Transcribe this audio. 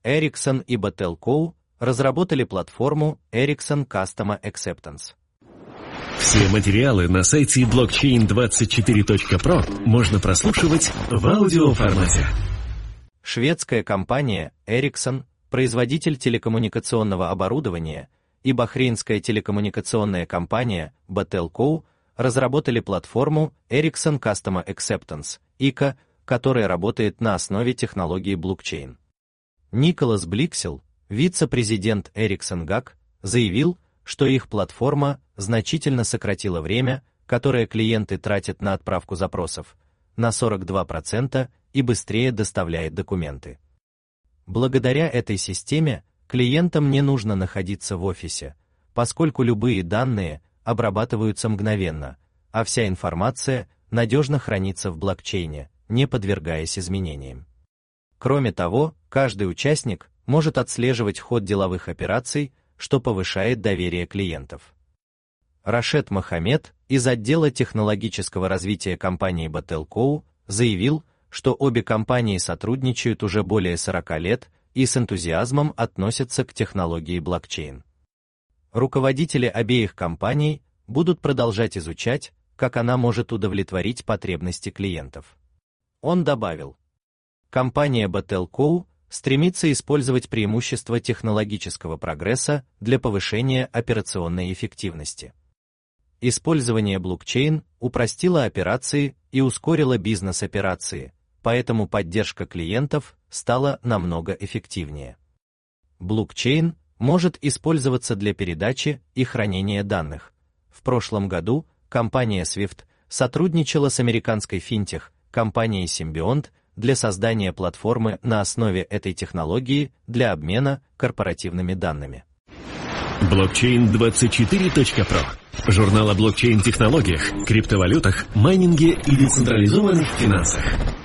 Ericsson и Battleco разработали платформу Ericsson Customer Acceptance. Все материалы на сайте blockchain24.pro можно прослушивать в аудиоформате. Шведская компания Ericsson, производитель телекоммуникационного оборудования, и бахрейнская телекоммуникационная компания Battleco разработали платформу Ericsson Customer Acceptance, ICA, которая работает на основе технологии блокчейн. Николас Бликсел, вице-президент Ericsson GAC, заявил, что их платформа значительно сократила время, которое клиенты тратят на отправку запросов, на 42% и быстрее доставляет документы. Благодаря этой системе клиентам не нужно находиться в офисе, поскольку любые данные обрабатываются мгновенно, а вся информация надежно хранится в блокчейне, не подвергаясь изменениям. Кроме того, каждый участник может отслеживать ход деловых операций, что повышает доверие клиентов. Рашед Мохаммед из отдела технологического развития компании Battleco заявил, что обе компании сотрудничают уже более 40 лет и с энтузиазмом относятся к технологии блокчейн. Руководители обеих компаний будут продолжать изучать, как она может удовлетворить потребности клиентов. Он добавил: компания Battleco стремится использовать преимущества технологического прогресса для повышения операционной эффективности. Использование блокчейн упростило операции и ускорило бизнес-операции, поэтому поддержка клиентов стала намного эффективнее. Блокчейн может использоваться для передачи и хранения данных. В прошлом году компания Swift сотрудничала с американской финтех-компанией Symbiont для создания платформы на основе этой технологии для обмена корпоративными данными. Blockchain24.pro. Журнал о блокчейн-технологиях, криптовалютах, майнинге и децентрализованных финансах.